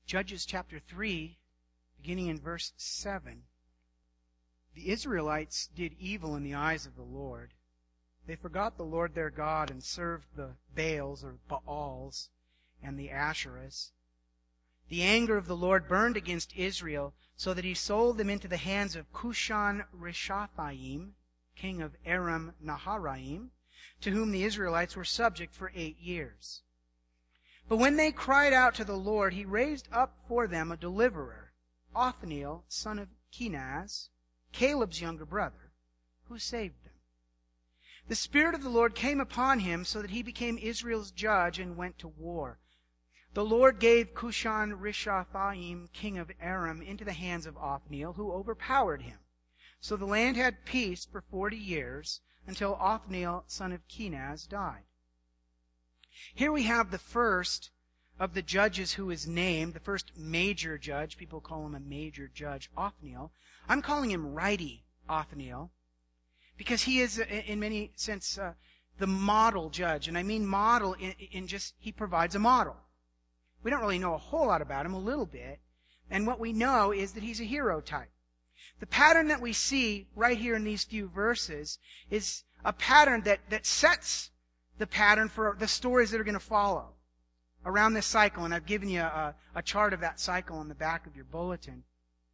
Judges chapter 3, beginning in verse 7. The Israelites did evil in the eyes of the Lord. They forgot the Lord their God and served the Baals or Baals and the Asherahs. The anger of the Lord burned against Israel, so that he sold them into the hands of Cushan-Rishathaim, king of Aram Naharaim, to whom the Israelites were subject for 8 years. But when they cried out to the Lord, he raised up for them a deliverer, Othniel, son of Kenaz, Caleb's younger brother, who saved them. The Spirit of the Lord came upon him, so that he became Israel's judge and went to war. The Lord gave Cushan-Rishathaim, king of Aram, into the hands of Othniel, who overpowered him. So the land had peace for 40 years, until Othniel, son of Kenaz, died. Here we have the first of the judges who is named, the first major judge. People call him a major judge, Othniel. I'm calling him Righty Othniel, because he is, in many sense, the model judge. And I mean model in just, he provides a model. We don't really know a whole lot about him, a little bit. And what we know is that he's a hero type. The pattern that we see right here in these few verses is a pattern that sets the pattern for the stories that are going to follow around this cycle. And I've given you a chart of that cycle on the back of your bulletin.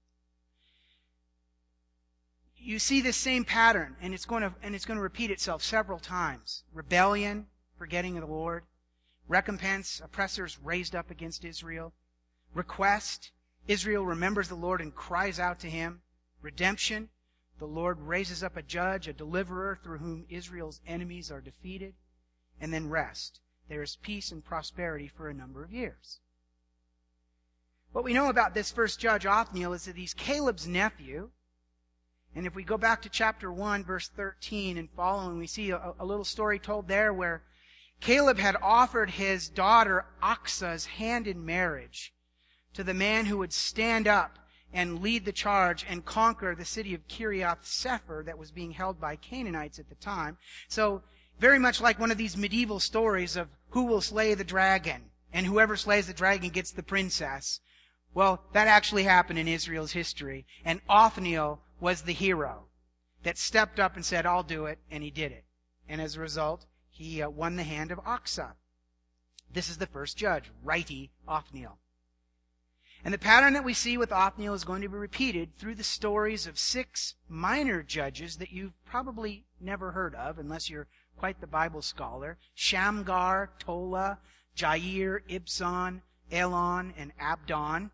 You see this same pattern, and it's going to repeat itself several times. Rebellion, forgetting of the Lord. Recompense, oppressors raised up against Israel. Request, Israel remembers the Lord and cries out to him. Redemption, the Lord raises up a judge, a deliverer through whom Israel's enemies are defeated. And then rest. There is peace and prosperity for a number of years. What we know about this first judge, Othniel, is that he's Caleb's nephew. And if we go back to chapter 1, verse 13 and following, we see a little story told there where Caleb had offered his daughter Achsah's hand in marriage to the man who would stand up and lead the charge and conquer the city of Kiriath Sefer that was being held by Canaanites at the time. So, very much like one of these medieval stories of who will slay the dragon, and whoever slays the dragon gets the princess. Well, that actually happened in Israel's history, and Othniel was the hero that stepped up and said, I'll do it, and he did it. And as a result, he won the hand of Achsah. This is the first judge, Righty Othniel. And the pattern that we see with Othniel is going to be repeated through the stories of 6 minor judges that you've probably never heard of, unless you're quite the Bible scholar. Shamgar, Tola, Jair, Ibzan, Elon, and Abdon.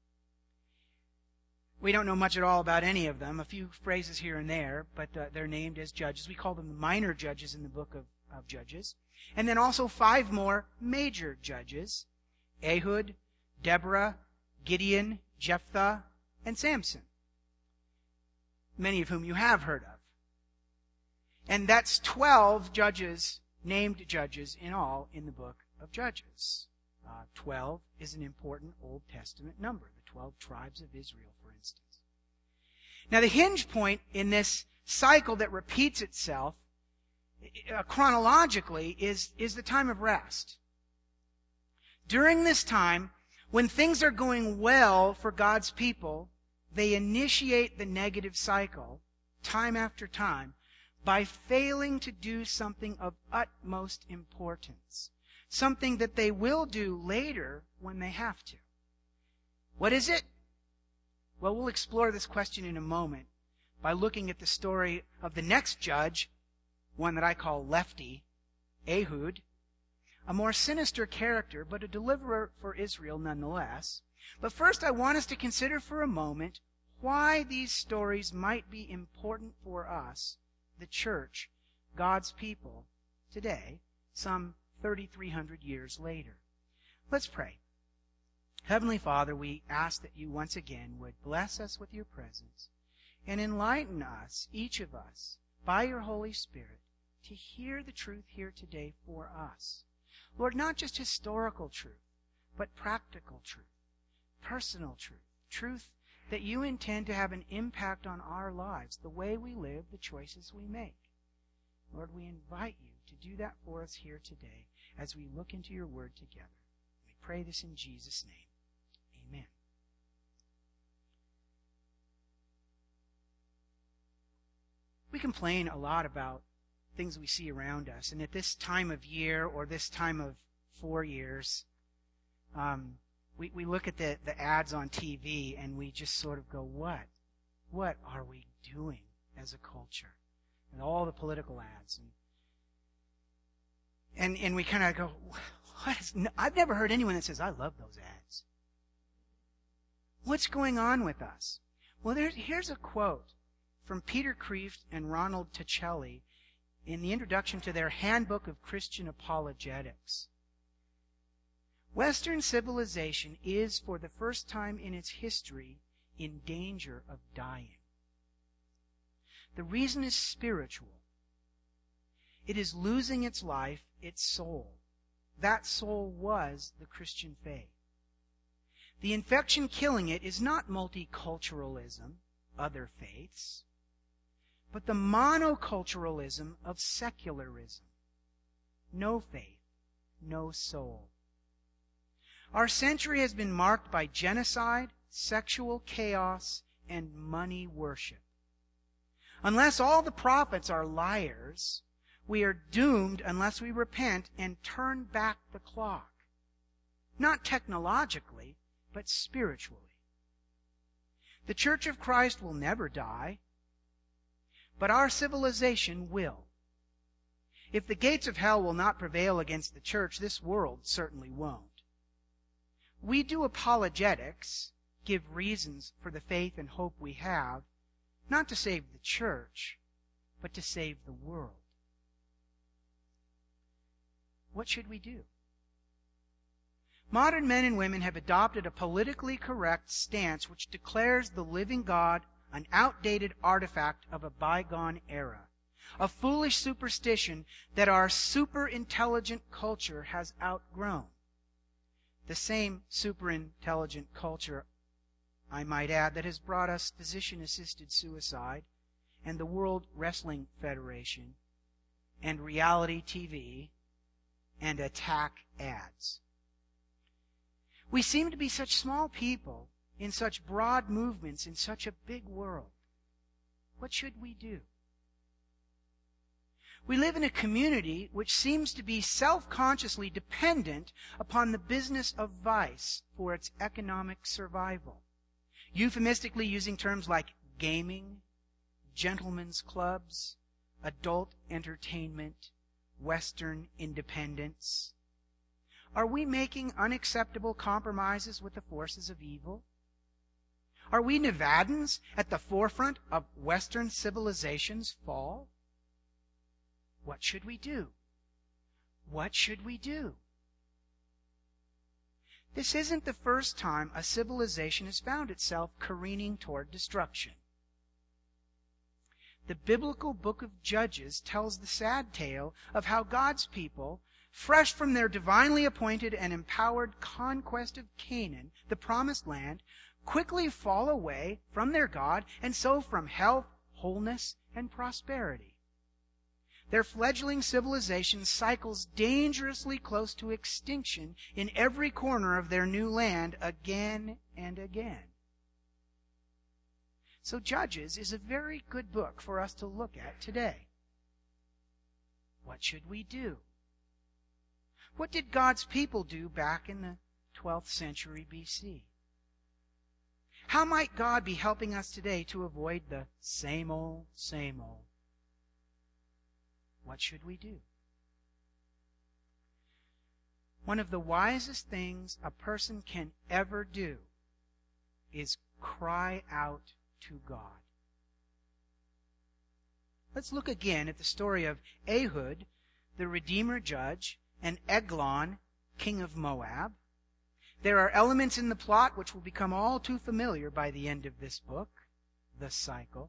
We don't know much at all about any of them. A few phrases here and there, but they're named as judges. We call them the minor judges in the book of Judges. And then also 5 more major judges. Ehud, Deborah, Gideon, Jephthah, and Samson. Many of whom you have heard of. And that's 12 judges, named judges in all in the book of Judges. 12 is an important Old Testament number, the 12 tribes of Israel, for instance. Now the hinge point in this cycle that repeats itself chronologically is the time of rest. During this time, when things are going well for God's people, they initiate the negative cycle time after time by failing to do something of utmost importance. Something that they will do later when they have to. What is it? Well, we'll explore this question in a moment by looking at the story of the next judge, one that I call Lefty, Ehud, a more sinister character, but a deliverer for Israel nonetheless. But first I want us to consider for a moment why these stories might be important for us, the church, God's people, today, some 3,300 years later. Let's pray. Heavenly Father, we ask that you once again would bless us with your presence and enlighten us, each of us, by your Holy Spirit, to hear the truth here today for us. Lord, not just historical truth, but practical truth, personal truth, truth that you intend to have an impact on our lives, the way we live, the choices we make. Lord, we invite you to do that for us here today as we look into your word together. We pray this in Jesus' name. complain a lot about things we see around us. And at this time of year or this time of 4 years, we look at the ads on TV and we just sort of go, what? What are we doing as a culture? And all the political ads. And we kind of go, I've never heard anyone that says, I love those ads. What's going on with us? Well, here's a quote from Peter Kreeft and Ronald Tichelli in the introduction to their Handbook of Christian Apologetics. Western civilization is, for the first time in its history, in danger of dying. The reason is spiritual. It is losing its life, its soul. That soul was the Christian faith. The infection killing it is not multiculturalism, other faiths, but the monoculturalism of secularism. No faith, no soul. Our century has been marked by genocide, sexual chaos, and money worship. Unless all the prophets are liars, we are doomed unless we repent and turn back the clock. Not technologically, but spiritually. The Church of Christ will never die, but our civilization will. If the gates of hell will not prevail against the church, this world certainly won't. We do apologetics, give reasons for the faith and hope we have, not to save the church, but to save the world. What should we do? Modern men and women have adopted a politically correct stance which declares the living God an outdated artifact of a bygone era, a foolish superstition that our super-intelligent culture has outgrown. The same super-intelligent culture, I might add, that has brought us physician-assisted suicide and the World Wrestling Federation and reality TV and attack ads. We seem to be such small people in such broad movements in such a big world. What should we do? We live in a community which seems to be self-consciously dependent upon the business of vice for its economic survival, euphemistically using terms like gaming, gentlemen's clubs, adult entertainment, Western independence. Are we making unacceptable compromises with the forces of evil? Are we Nevadans at the forefront of Western civilization's fall? What should we do? What should we do? This isn't the first time a civilization has found itself careening toward destruction. The biblical book of Judges tells the sad tale of how God's people, fresh from their divinely appointed and empowered conquest of Canaan, the promised land, quickly fall away from their God and so from health, wholeness, and prosperity. Their fledgling civilization cycles dangerously close to extinction in every corner of their new land again and again. So Judges is a very good book for us to look at today. What should we do? What did God's people do back in the 12th century BC? How might God be helping us today to avoid the same old, same old? What should we do? One of the wisest things a person can ever do is cry out to God. Let's look again at the story of Ehud, the Redeemer judge, and Eglon, king of Moab. There are elements in the plot which will become all too familiar by the end of this book, the cycle.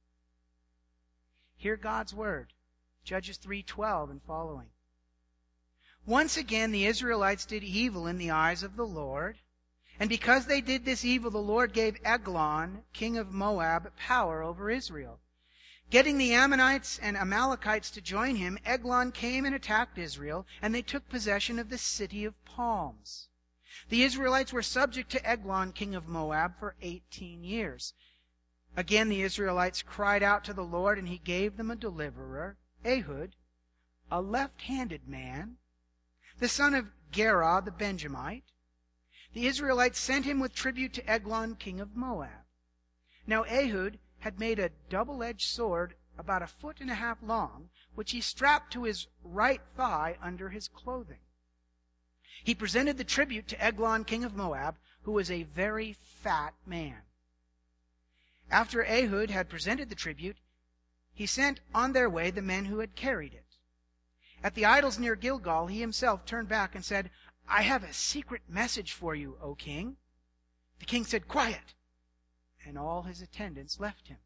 Hear God's word, Judges 3:12 and following. Once again the Israelites did evil in the eyes of the Lord, and because they did this evil, the Lord gave Eglon, king of Moab, power over Israel. Getting the Ammonites and Amalekites to join him, Eglon came and attacked Israel, and they took possession of the city of palms. The Israelites were subject to Eglon, king of Moab, for 18 years. Again the Israelites cried out to the Lord, and he gave them a deliverer, Ehud, a left-handed man, the son of Gera the Benjamite. The Israelites sent him with tribute to Eglon, king of Moab. Now Ehud had made a double-edged sword about 1.5 feet long, which he strapped to his right thigh under his clothing. He presented the tribute to Eglon, king of Moab, who was a very fat man. After Ehud had presented the tribute, he sent on their way the men who had carried it. At the idols near Gilgal, he himself turned back and said, "I have a secret message for you, O king." The king said, "Quiet," and all his attendants left him.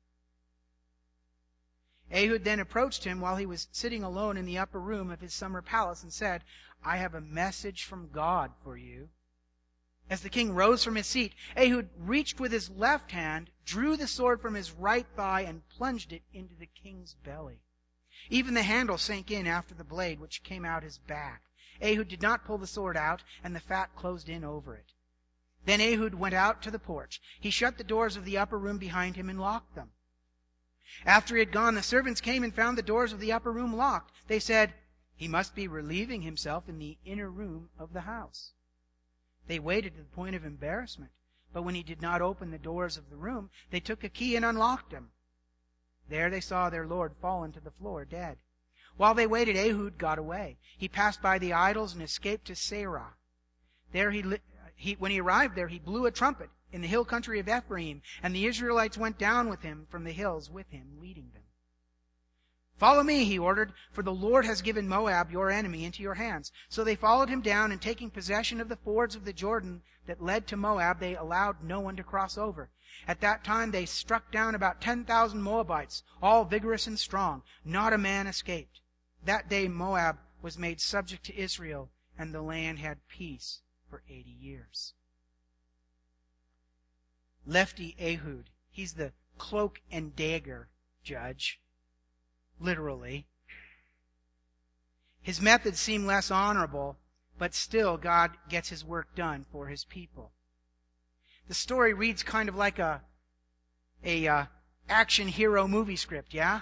Ehud then approached him while he was sitting alone in the upper room of his summer palace and said, "I have a message from God for you." As the king rose from his seat, Ehud reached with his left hand, drew the sword from his right thigh, and plunged it into the king's belly. Even the handle sank in after the blade, which came out his back. Ehud did not pull the sword out, and the fat closed in over it. Then Ehud went out to the porch. He shut the doors of the upper room behind him and locked them. After he had gone, the servants came and found the doors of the upper room locked. They said, "He must be relieving himself in the inner room of the house." They waited to the point of embarrassment, but when he did not open the doors of the room, they took a key and unlocked them. There they saw their lord fallen to the floor, dead. While they waited, Ehud got away. He passed by the idols and escaped to Seirah. There when he arrived there, he blew a trumpet in the hill country of Ephraim, and the Israelites went down with him from the hills with him, leading them. "Follow me," he ordered, "for the Lord has given Moab, your enemy, into your hands." So they followed him down, and taking possession of the fords of the Jordan that led to Moab, they allowed no one to cross over. At that time they struck down about 10,000 Moabites, all vigorous and strong. Not a man escaped. That day Moab was made subject to Israel, and the land had peace for 80 years. Lefty Ehud, he's the cloak and dagger judge. Literally. His methods seem less honorable, but still God gets his work done for his people. The story reads kind of like a action hero movie script, yeah?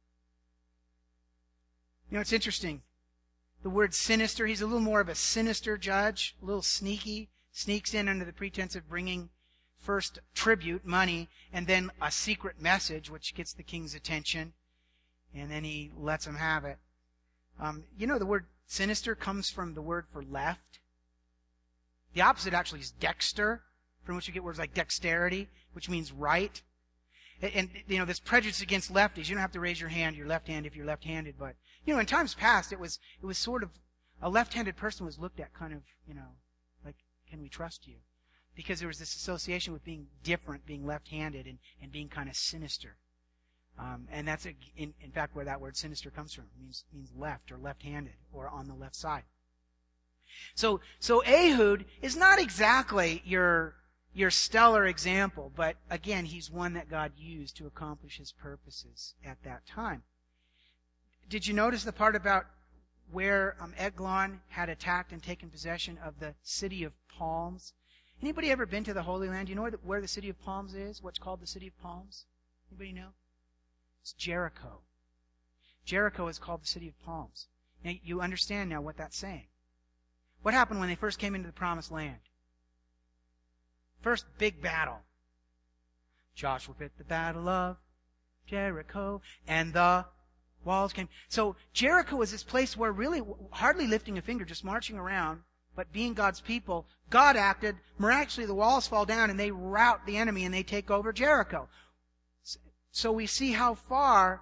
You know, it's interesting. The word sinister, he's a little more of a sinister judge, a little sneaky, sneaks in under the pretense of bringing first tribute, money, and then a secret message, which gets the king's attention. And then he lets them have it. You know, the word sinister comes from the word for left. The opposite actually is dexter, from which you get words like dexterity, which means right. And you know, this prejudice against lefties, you don't have to raise your hand, you're left-handed if you're left-handed, but, you know, in times past, it was sort of, a left-handed person was looked at kind of, you know, like, can we trust you? Because there was this association with being different, being left-handed, and being kind of sinister. And that's, in fact, where that word sinister comes from. It means left or left-handed or on the left side. So Ehud is not exactly your stellar example, but again, he's one that God used to accomplish his purposes at that time. Did you notice the part about where Eglon had attacked and taken possession of the city of palms? Anybody ever been to the Holy Land? Do you know where the city of palms is? What's called the city of palms? Anybody know? It's Jericho. Jericho is called the city of palms. Now, you understand now what that's saying. What happened when they first came into the promised land? First big battle. Joshua fit the battle of Jericho, and the walls came. So Jericho was this place where really hardly lifting a finger, just marching around, but being God's people, God acted. Miraculously, the walls fall down, and they rout the enemy, and they take over Jericho. So we see how far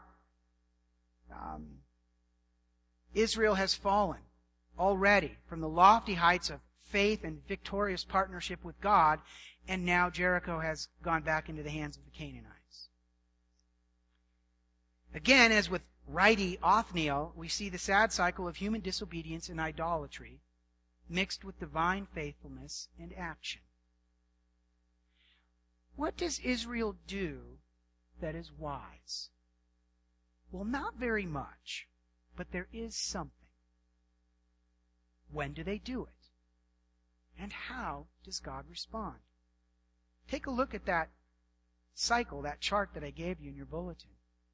Israel has fallen already from the lofty heights of faith and victorious partnership with God, and now Jericho has gone back into the hands of the Canaanites. Again, as with righty Othniel, we see the sad cycle of human disobedience and idolatry mixed with divine faithfulness and action. What does Israel do that is wise? Well, not very much, but there is something. When do they do it? And how does God respond? Take a look at that cycle, that chart that I gave you in your bulletin.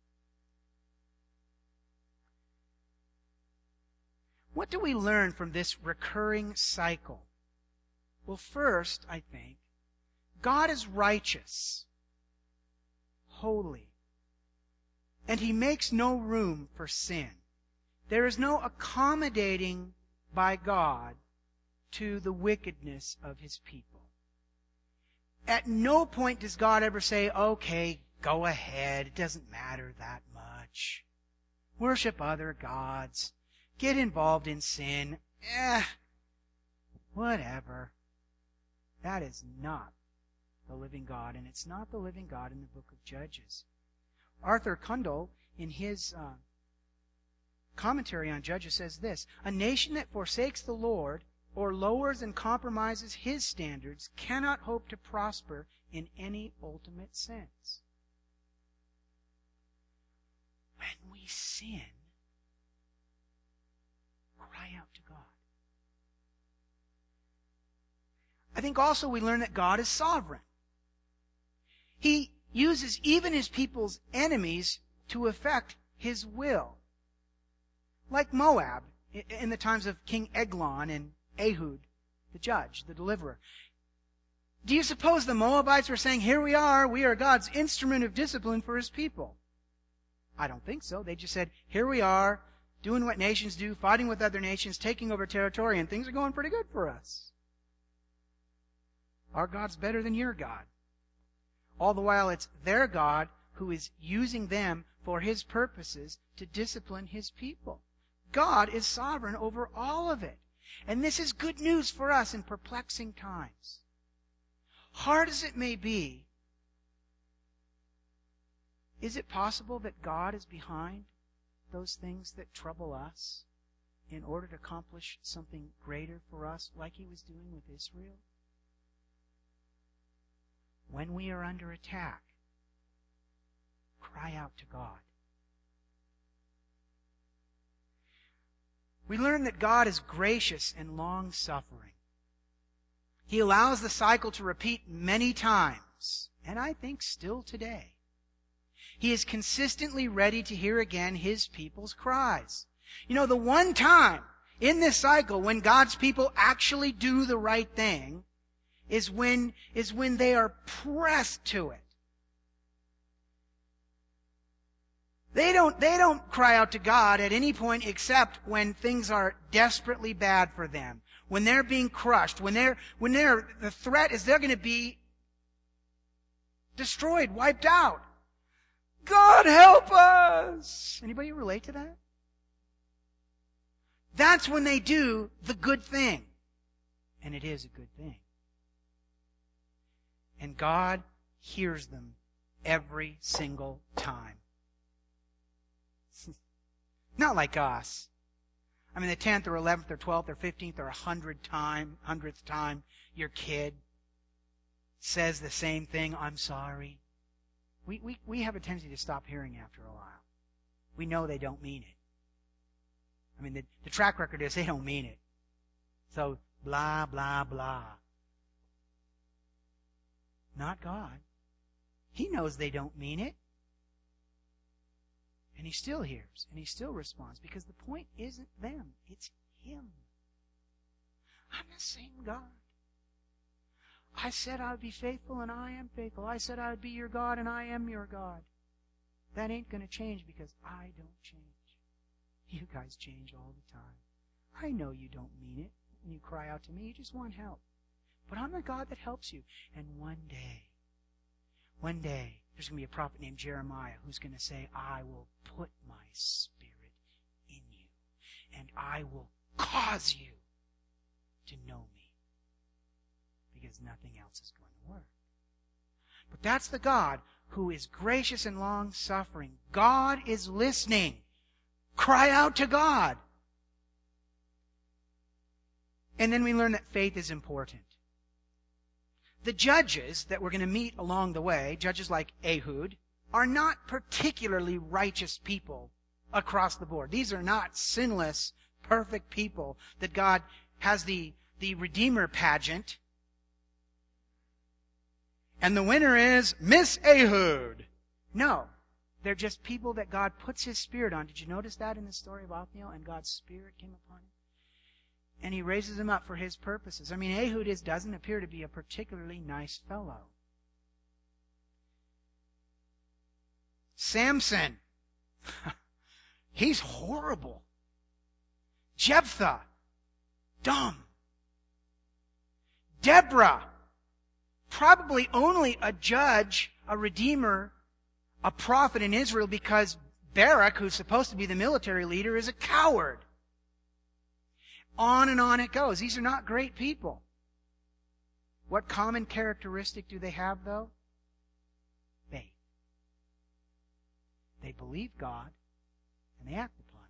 What do we learn from this recurring cycle? Well, first, I think, God is righteous, holy, and He makes no room for sin. There is no accommodating by God to the wickedness of His people. At no point does God ever say, okay, go ahead, it doesn't matter that much. Worship other gods. Get involved in sin. Whatever. That is not the living God, and it's not the living God in the book of Judges. Arthur Kundal, in his commentary on Judges, says this: a nation that forsakes the Lord or lowers and compromises His standards cannot hope to prosper in any ultimate sense. When we sin, cry out to God. I think also we learn that God is sovereign. He uses even His people's enemies to effect His will. Like Moab in the times of King Eglon and Ehud, the judge, the deliverer. Do you suppose the Moabites were saying, here we are God's instrument of discipline for His people? I don't think so. They just said, here we are, doing what nations do, fighting with other nations, taking over territory, and things are going pretty good for us. Our God's better than your God. All the while it's their God who is using them for His purposes to discipline His people. God is sovereign over all of it. And this is good news for us in perplexing times. Hard as it may be, is it possible that God is behind those things that trouble us in order to accomplish something greater for us, like He was doing with Israel? When we are under attack, cry out to God. We learn that God is gracious and long-suffering. He allows the cycle to repeat many times, and I think still today. He is consistently ready to hear again His people's cries. You know, the one time in this cycle when God's people actually do the right thing is when they are pressed to it. They don't cry out to God at any point except when things are desperately bad for them. When they're being crushed, the threat is they're going to be destroyed, wiped out. God help us! Anybody relate to that? That's when they do the good thing. And it is a good thing. And God hears them every single time. Not like us. I mean, the 10th or 11th or 12th or 15th or 100th time your kid says the same thing, I'm sorry. We have a tendency to stop hearing after a while. We know they don't mean it. I mean, the track record is they don't mean it. So, blah, blah, blah. Not God. He knows they don't mean it. And He still hears, and He still responds, because the point isn't them, it's Him. I'm the same God. I said I would be faithful, and I am faithful. I said I would be your God, and I am your God. That ain't going to change because I don't change. You guys change all the time. I know you don't mean it when you cry out to me. You just want help. But I'm the God that helps you. And one day, there's going to be a prophet named Jeremiah who's going to say, I will put my Spirit in you, and I will cause you to know me, because nothing else is going to work. But that's the God who is gracious and long-suffering. God is listening. Cry out to God. And then we learn that faith is important. The judges that we're going to meet along the way, judges like Ehud, are not particularly righteous people across the board. These are not sinless, perfect people that God has the Redeemer pageant. and the winner is Miss Ehud. No. They're just people that God puts His Spirit on. Did you notice that in the story of Othniel? And God's Spirit came upon him. And He raises him up for His purposes. I mean, Ehud doesn't appear to be a particularly nice fellow. Samson. He's horrible. Jephthah. Dumb. Deborah. Probably only a judge, a redeemer, a prophet in Israel because Barak, who's supposed to be the military leader, is a coward. On and on it goes. These are not great people. What common characteristic do they have, though? Faith. They believe God, and they act upon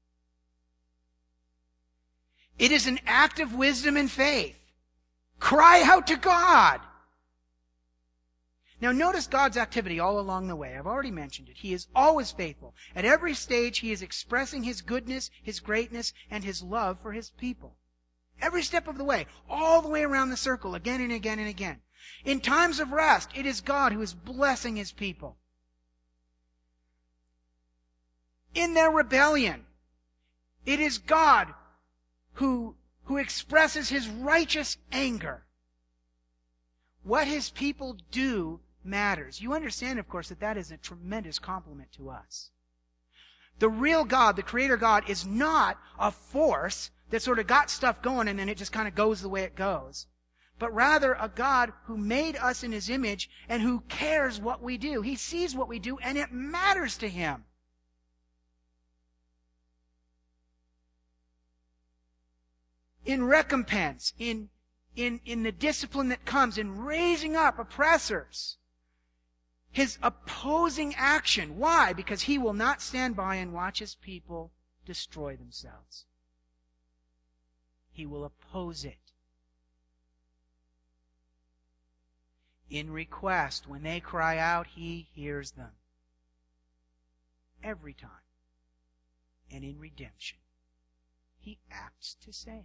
it. It is an act of wisdom and faith. Cry out to God. Now notice God's activity all along the way. I've already mentioned it. He is always faithful. At every stage, He is expressing His goodness, His greatness, and His love for His people. Every step of the way, all the way around the circle, again and again and again. In times of rest, it is God who is blessing His people. In their rebellion, it is God who expresses His righteous anger. What His people do matters. You understand, of course, that is a tremendous compliment to us. The real God, the Creator God, is not a force that sort of got stuff going and then it just kind of goes the way it goes. But rather a God who made us in His image and who cares what we do. He sees what we do and it matters to Him. In recompense, in the discipline that comes, in raising up oppressors, His opposing action. Why? Because He will not stand by and watch His people destroy themselves. He will oppose it. In request, when they cry out, He hears them. Every time. And in redemption, He acts to save.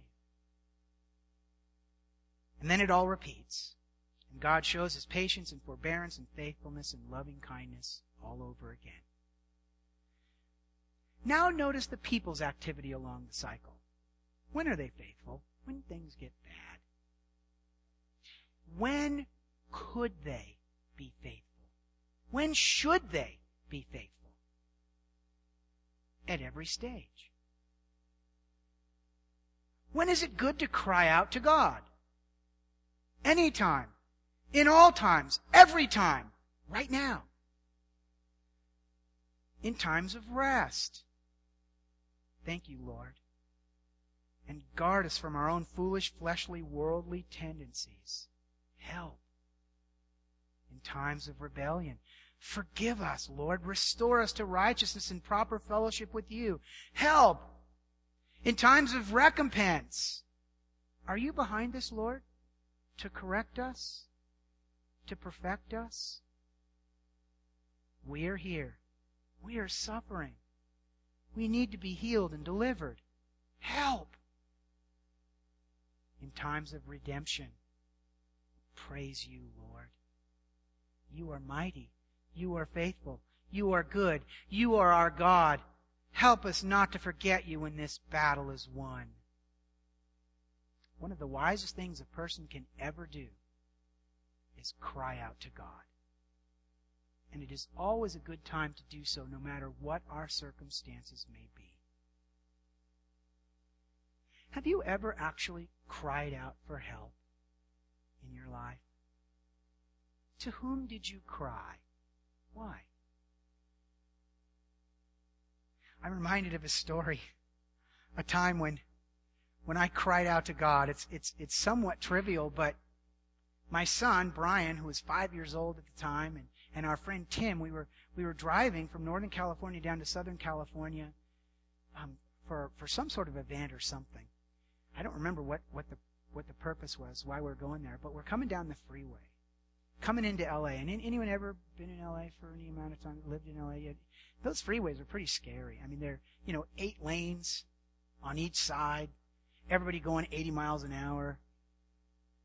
And then it all repeats. And God shows His patience and forbearance and faithfulness and loving kindness all over again. Now notice the people's activity along the cycle. When are they faithful? When things get bad. When could they be faithful? When should they be faithful? At every stage. When is it good to cry out to God? Anytime. In all times. Every time. Right now. In times of rest. Thank you, Lord. And guard us from our own foolish, fleshly, worldly tendencies. Help. In times of rebellion. Forgive us, Lord. Restore us to righteousness and proper fellowship with You. Help. In times of recompense. Are You behind this, Lord? To correct us? To perfect us? We are here. We are suffering. We need to be healed and delivered. Help! In times of redemption, praise You, Lord. You are mighty. You are faithful. You are good. You are our God. Help us not to forget You when this battle is won. One of the wisest things a person can ever do is cry out to God. And it is always a good time to do so, no matter what our circumstances may be. Have you ever actually cried out for help in your life? To whom did you cry? Why? I'm reminded of a story, a time when I cried out to God. It's somewhat trivial, but my son, Brian, who was 5 years old at the time, and our friend Tim, we were driving from Northern California down to Southern California for some sort of event or something. I don't remember what the purpose was, why we were going there, but we're coming down the freeway, coming into L.A. And anyone ever been in L.A. for any amount of time, lived in L.A. yet? Those freeways are pretty scary. I mean, they're 8 lanes on each side. Everybody going 80 miles an hour.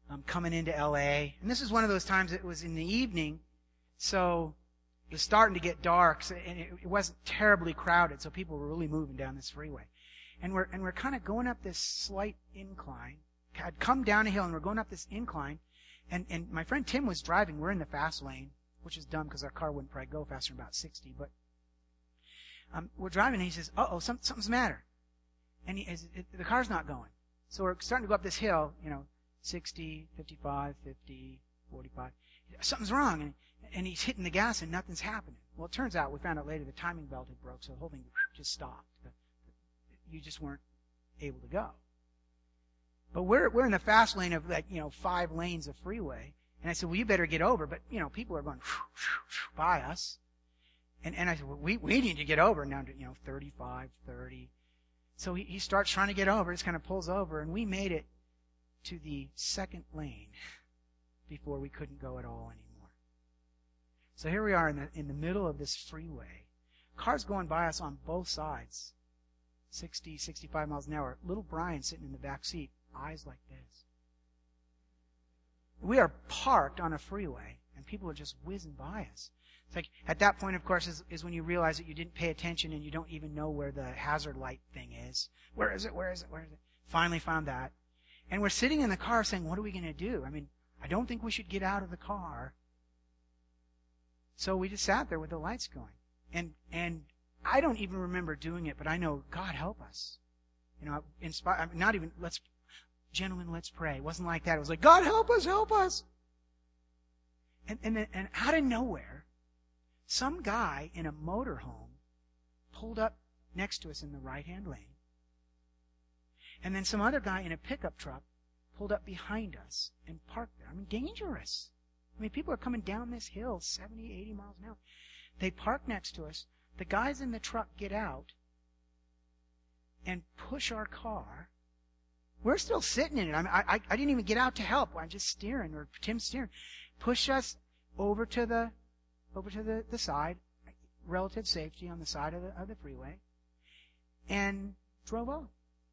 coming into L.A. And this is one of those times it was in the evening, so it was starting to get dark, and it wasn't terribly crowded, so people were really moving down this freeway. And we're kind of going up this slight incline. I'd come down a hill, and we're going up this incline, and my friend Tim was driving. We're in the fast lane, which is dumb because our car wouldn't probably go faster than about 60, but we're driving, and he says, uh-oh, something's the matter. And the car's not going. So we're starting to go up this hill, 60, 55, 50, 45. Something's wrong. And he's hitting the gas and nothing's happening. Well, it turns out, we found out later, the timing belt had broke, so the whole thing just stopped. You just weren't able to go. But we're in the fast lane of 5 lanes of freeway. And I said, well, you better get over. But, people are going by us. And I said, well, we need to get over now to, 35, 30. So he starts trying to get over, just kind of pulls over, and we made it to the second lane before we couldn't go at all anymore. So here we are in the middle of this freeway. Cars going by us on both sides, 60, 65 miles an hour. Little Brian sitting in the back seat, eyes like this. We are parked on a freeway, and people are just whizzing by us. It's like, at that point, of course, is when you realize that you didn't pay attention and you don't even know where the hazard light thing is. Where is it? Where is it? Where is it? Finally found that. And we're sitting in the car saying, what are we going to do? I mean, I don't think we should get out of the car. So we just sat there with the lights going. And I don't even remember doing it, but I know, God help us. Not even, gentlemen, let's pray. It wasn't like that. It was like, God help us, help us. And out of nowhere, some guy in a motorhome pulled up next to us in the right-hand lane. And then some other guy in a pickup truck pulled up behind us and parked there. I mean, dangerous. I mean, people are coming down this hill 70, 80 miles an hour. They park next to us. The guys in the truck get out and push our car. We're still sitting in it. I didn't even get out to help. I'm just steering, or Tim's steering. Push us over to the side, relative safety on the side of the freeway, and drove off.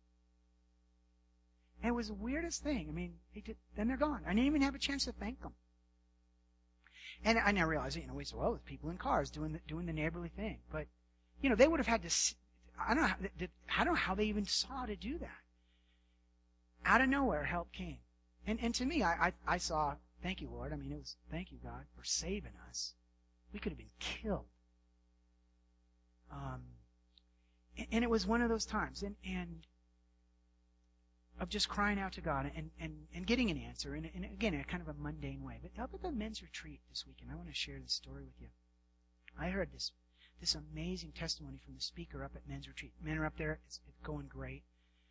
And it was the weirdest thing. I mean, then they're gone. I didn't even have a chance to thank them. And I now realized, we said, well, there's people in cars doing the neighborly thing. But, they would have had to, I don't know how they even saw to do that. Out of nowhere, help came. And to me, I saw, thank you, Lord. I mean, it was, thank you, God, for saving us. We could have been killed. And it was one of those times. And of just crying out to God and getting an answer. And again, in a kind of a mundane way. But up at the men's retreat this weekend, I want to share this story with you. I heard this amazing testimony from the speaker up at men's retreat. Men are up there. It's going great.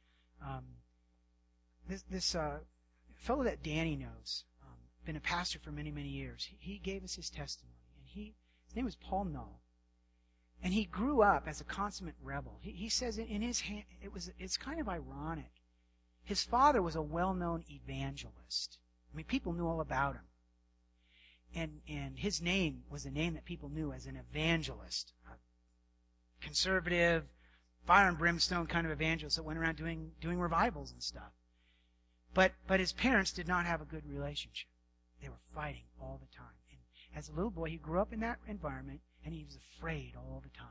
This fellow that Danny knows, been a pastor for many, many years. He gave us his testimony. And his name was Paul Null. And he grew up as a consummate rebel. He says in his hand, it's kind of ironic. His father was a well-known evangelist. I mean, people knew all about him. And his name was a name that people knew as an evangelist. A conservative, fire and brimstone kind of evangelist that went around doing revivals and stuff. But his parents did not have a good relationship. They were fighting all the time. And as a little boy, he grew up in that environment, and he was afraid all the time.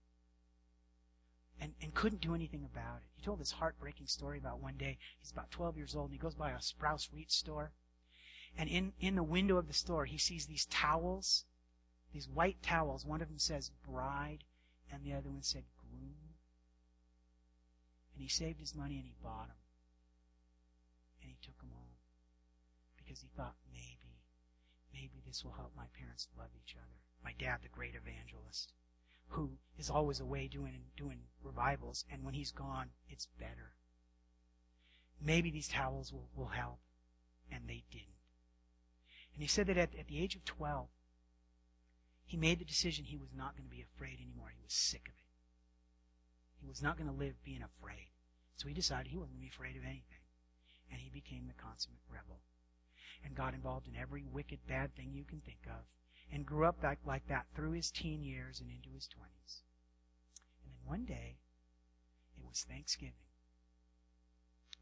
And couldn't do anything about it. He told this heartbreaking story about one day. He's about 12 years old, and he goes by a Sprouse Wheat store. And in the window of the store, he sees these towels, these white towels. One of them says bride, and the other one said groom. And he saved his money, and he bought them. And he took them home. Because he thought, maybe this will help my parents love each other. My dad, the great evangelist, who is always away doing revivals, and when he's gone, it's better. Maybe these towels will help. And they didn't. And he said that at the age of 12, he made the decision he was not going to be afraid anymore. He was sick of it. He was not going to live being afraid. So he decided he wasn't going to be afraid of anything. And he became the consummate rebel. And got involved in every wicked, bad thing you can think of. And grew up like that through his teen years and into his 20s. And then one day, it was Thanksgiving.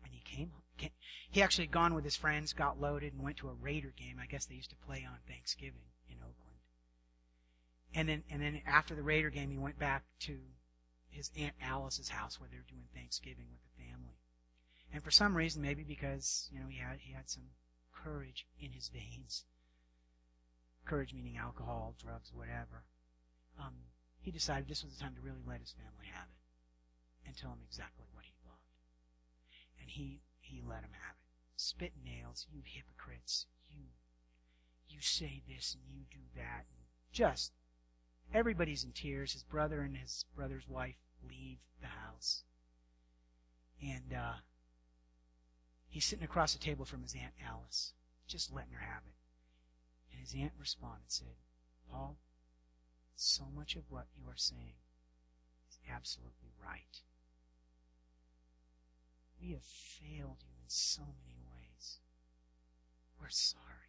And he came. He actually had gone with his friends, got loaded, and went to a Raider game. I guess they used to play on Thanksgiving in Oakland. And then after the Raider game, he went back to his Aunt Alice's house where they were doing Thanksgiving with the family. And for some reason, maybe because he had some courage in his veins. Courage meaning alcohol, drugs, whatever. He decided this was the time to really let his family have it and tell him exactly what he loved. And he let him have it. Spit and nails, you hypocrites, you say this and you do that. And just, everybody's in tears. His brother and his brother's wife leave the house. And he's sitting across the table from his Aunt Alice, just letting her have it. And his aunt responded, said, Paul, so much of what you are saying is absolutely right. We have failed you in so many ways. We're sorry.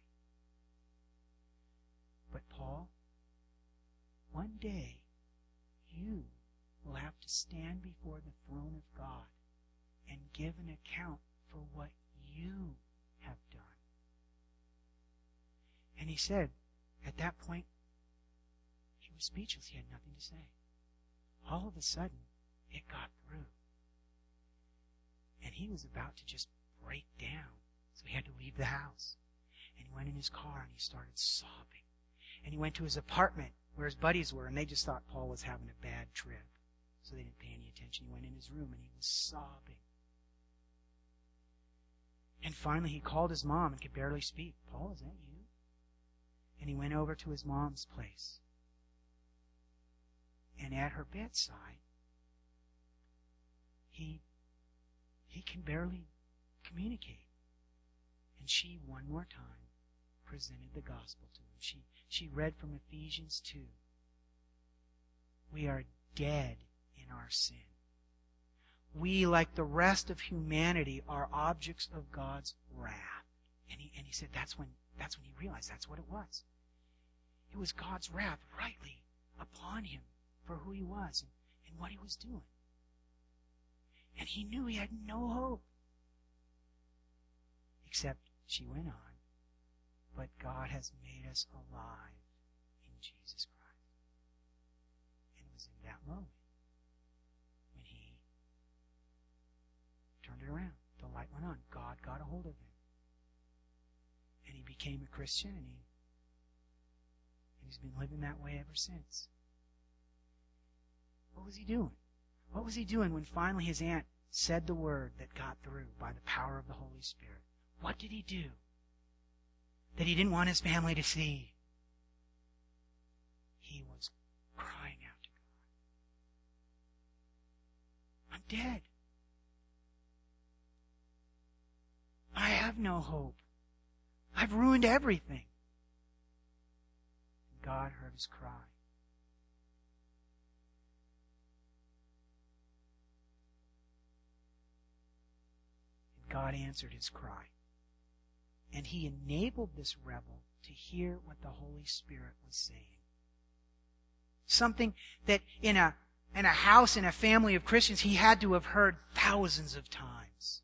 But Paul, one day you will have to stand before the throne of God and give an account for what you have done. And he said, at that point, he was speechless. He had nothing to say. All of a sudden, it got through. And he was about to just break down. So he had to leave the house. And he went in his car and he started sobbing. And he went to his apartment where his buddies were, and they just thought Paul was having a bad trip. So they didn't pay any attention. He went in his room and he was sobbing. And finally he called his mom and could barely speak. Paul, is that you? And he went over to his mom's place. And at her bedside, he can barely communicate. And she, one more time, presented the gospel to him. She read from Ephesians 2. We are dead in our sin. We, like the rest of humanity, are objects of God's wrath. And he said that's when he realized that's what it was. It was God's wrath rightly upon him for who he was and what he was doing. And he knew he had no hope. Except, she went on, but God has made us alive in Jesus Christ. And it was in that moment when he turned it around. The light went on. God got a hold of him. And he became a Christian, and he's been living that way ever since. What was he doing? What was he doing when finally his aunt said the word that got through by the power of the Holy Spirit? What did he do that he didn't want his family to see? He was crying out to God. I'm dead. I have no hope. I've ruined everything. And God heard his cry. And God answered his cry. And he enabled this rebel to hear what the Holy Spirit was saying. Something that in a house, in a family of Christians, he had to have heard thousands of times.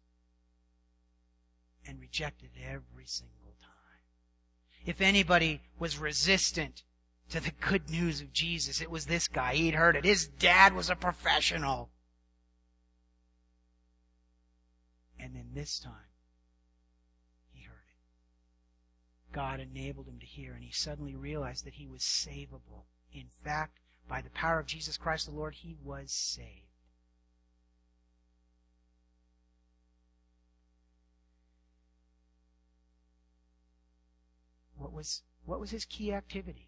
And rejected every single time. If anybody was resistant to the good news of Jesus, it was this guy. He'd heard it. His dad was a professional. And then this time, he heard it. God enabled him to hear, and he suddenly realized that he was savable. In fact, by the power of Jesus Christ the Lord, he was saved. What was his key activity?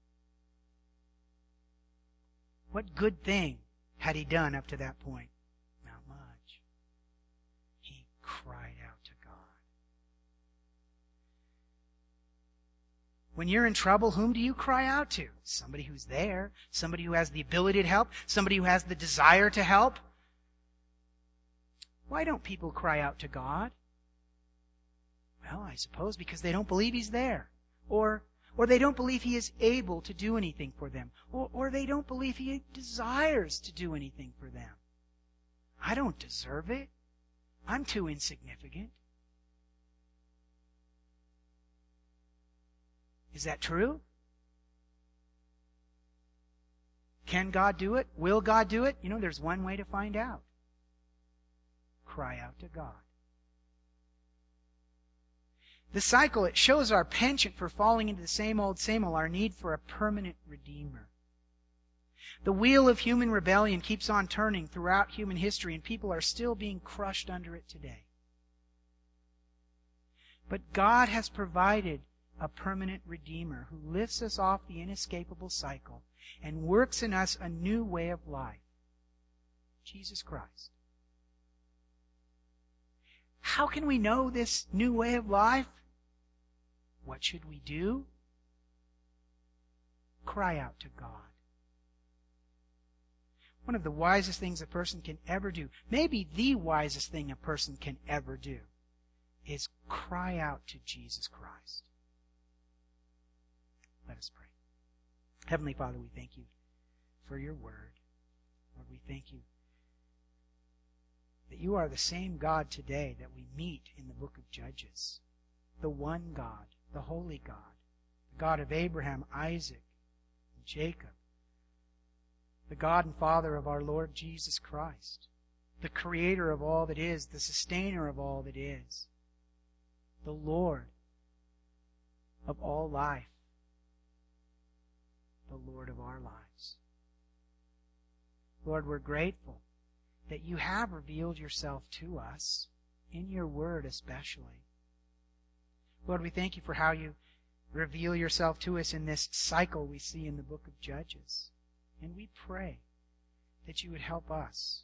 What good thing had he done up to that point? Not much. He cried out to God. When you're in trouble, whom do you cry out to? Somebody who's there, somebody who has the ability to help, somebody who has the desire to help. Why don't people cry out to God? Well, I suppose because they don't believe he's there. Or they don't believe he is able to do anything for them. Or they don't believe he desires to do anything for them. I don't deserve it. I'm too insignificant. Is that true? Can God do it? Will God do it? There's one way to find out. Cry out to God. The cycle, it shows our penchant for falling into the same old, our need for a permanent Redeemer. The wheel of human rebellion keeps on turning throughout human history, and people are still being crushed under it today. But God has provided a permanent Redeemer who lifts us off the inescapable cycle and works in us a new way of life. Jesus Christ. How can we know this new way of life? What should we do? Cry out to God. One of the wisest things a person can ever do, maybe the wisest thing a person can ever do, is cry out to Jesus Christ. Let us pray. Heavenly Father, we thank you for your word. Lord, we thank you that you are the same God today that we meet in the book of Judges. The one God, the holy God, the God of Abraham, Isaac, and Jacob. The God and Father of our Lord Jesus Christ. The Creator of all that is, the Sustainer of all that is. The Lord of all life. The Lord of our lives. Lord, we're grateful that you have revealed yourself to us, in your word especially. Lord, we thank you for how you reveal yourself to us in this cycle we see in the book of Judges. And we pray that you would help us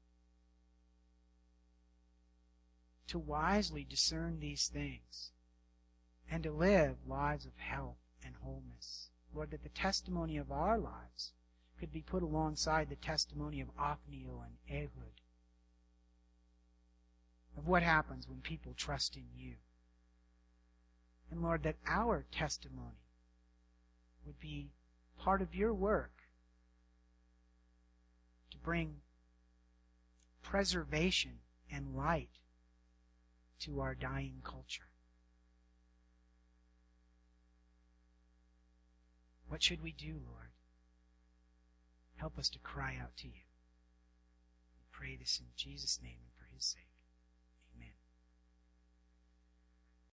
to wisely discern these things and to live lives of health and wholeness. Lord, that the testimony of our lives could be put alongside the testimony of Othniel and Ehud, of what happens when people trust in you. And Lord, that our testimony would be part of your work to bring preservation and light to our dying culture. What should we do, Lord? Help us to cry out to you. We pray this in Jesus' name and for his sake.